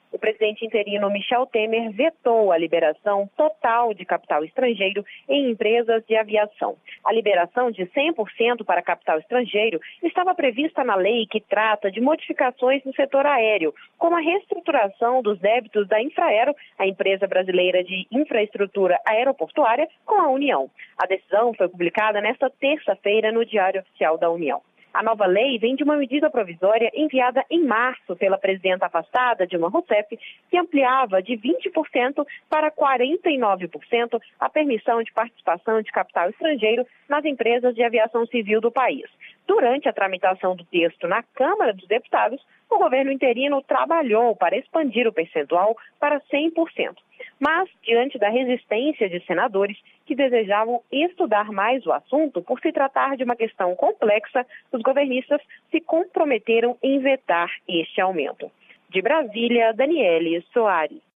o presidente interino Michel Temer vetou a liberação total de capital estrangeiro em empresas de aviação. A liberação de 100% para capital estrangeiro estava prevista na lei que trata de modificações no setor aéreo, como a reestruturação dos débitos da Infraero, a empresa brasileira de infraestrutura aeroportuária, com a União. A decisão foi publicada nesta terça-feira no Diário Oficial da União. A nova lei vem de uma medida provisória enviada em março pela presidenta afastada, Dilma Rousseff, que ampliava de 20% para 49% a permissão de participação de capital estrangeiro nas empresas de aviação civil do país. Durante a tramitação do texto na Câmara dos Deputados, o governo interino trabalhou para expandir o percentual para 100%. Mas, diante da resistência de senadores que desejavam estudar mais o assunto por se tratar de uma questão complexa, os governistas se comprometeram em vetar este aumento. De Brasília, Daniele Soares.